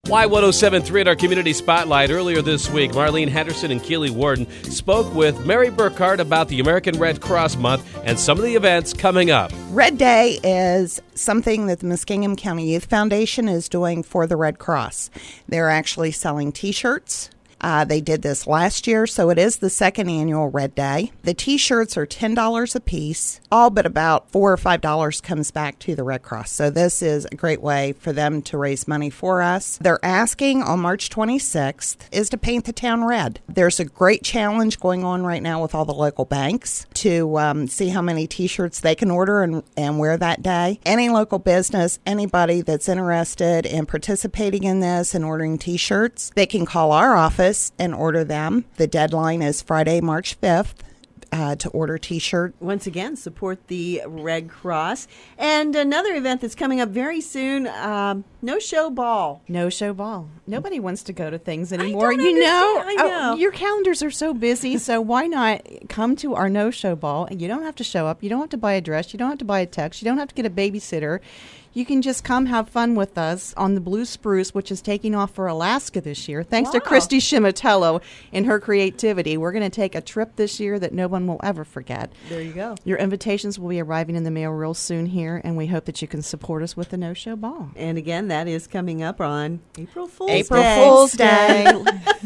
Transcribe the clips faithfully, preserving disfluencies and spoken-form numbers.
Y ten seventy-three at our Community Spotlight. Earlier this week, Marlene Henderson and Keely Warden spoke with Mary Burkhart about the American Red Cross Month and some of the events coming up. Red Day is something that the Muskingum County Youth Foundation is doing for the Red Cross. They're actually selling T-shirts. Uh, they did this last year, so it is the second annual Red Day. The T-shirts are ten dollars a piece. All but about four or five dollars comes back to the Red Cross. So this is a great way for them to raise money for us. They're asking on March twenty-sixth is to paint the town red. There's a great challenge going on right now with all the local banks to um, see how many T-shirts they can order and, and wear that day. Any local business, anybody that's interested in participating in this and ordering T-shirts, they can call our office and order them. The deadline is Friday, March fifth. Uh, to order T-shirt. Once again, support the Red Cross. And another event that's coming up very soon, um, no-show ball. No-show ball. Nobody wants to go to things anymore. I don't you know, understand. I know. Oh, your calendars are so busy, so why not come to our no-show ball? And you don't have to show up. You don't have to buy a dress. You don't have to buy a tux. You don't have to get a babysitter. You can just come have fun with us on the Blue Spruce, which is taking off for Alaska this year. Thanks Wow. to Christy Shimatello and her creativity. We're going to take a trip this year that no one will ever forget. There you go. Your invitations will be arriving in the mail real soon here, and we hope that you can support us with the No-Show Ball. And again, that is coming up on April Fool's April Day. Fool's Day.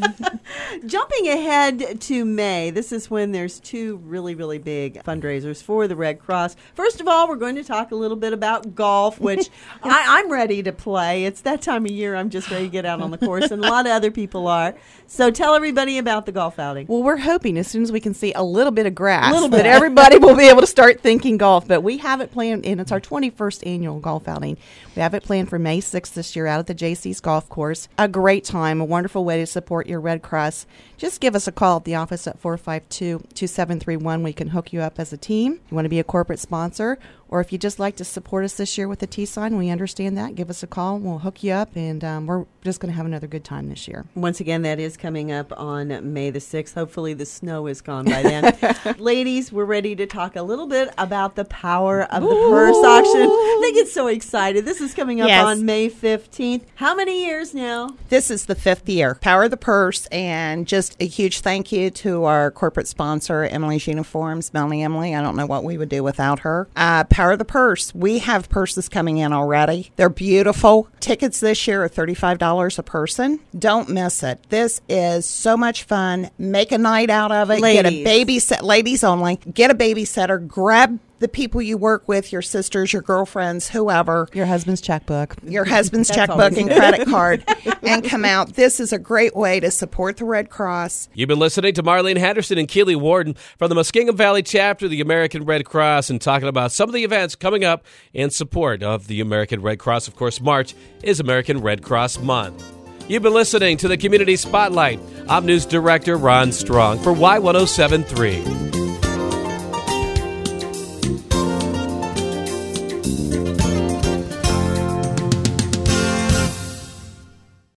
Jumping ahead to May, this is when there's two really, really big fundraisers for the Red Cross. First of all, we're going to talk a little bit about golf, which I, I'm ready to play. It's that time of year I'm just ready to get out on the course, and a lot of other people are. So tell everybody about the golf outing. Well, we're hoping as soon as we can see a little bit of grass Little bit. that everybody will be able to start thinking golf. But we have it planned, and it's our twenty-first annual golf outing. We have it planned for May sixth this year out at the J C's Golf Course. A great time, a wonderful way to support your Red Cross. Just give us a call at the office at four five two, two seven three one. We can hook you up as a team. You want to be a corporate sponsor, or if you'd just like to support us this year with the T-sign, we understand that. Give us a call. We'll hook you up, and um, we're just going to have another good time this year. Once again, that is coming up on May the sixth. Hopefully the snow is gone by then. Ladies, we're ready to talk a little bit about the Power of the Ooh. Purse auction. They get so excited. This is coming up Yes. on May fifteenth. How many years now? This is the fifth year. Power of the Purse, and just a huge thank you to our corporate sponsor, Emily's Uniforms, Melanie Emily. I don't know what we would do without her. Uh, Power of the Purse. We have purses coming in already. They're beautiful. Tickets this year are thirty-five dollars a person. Don't miss it. This is so much fun. Make a night out of it. Ladies. Get a babysit. Ladies only. Get a babysitter. Grab the people you work with, your sisters, your girlfriends, whoever. Your husband's checkbook. Your husband's That's checkbook always and good. credit card, and come out. This is a great way to support the Red Cross. You've been listening to Marlene Henderson and Keely Warden from the Muskingum Valley chapter of the American Red Cross, and talking about some of the events coming up in support of the American Red Cross. Of course, March is American Red Cross Month. You've been listening to the Community Spotlight. I'm News Director Ron Strong for Y ten seventy-three.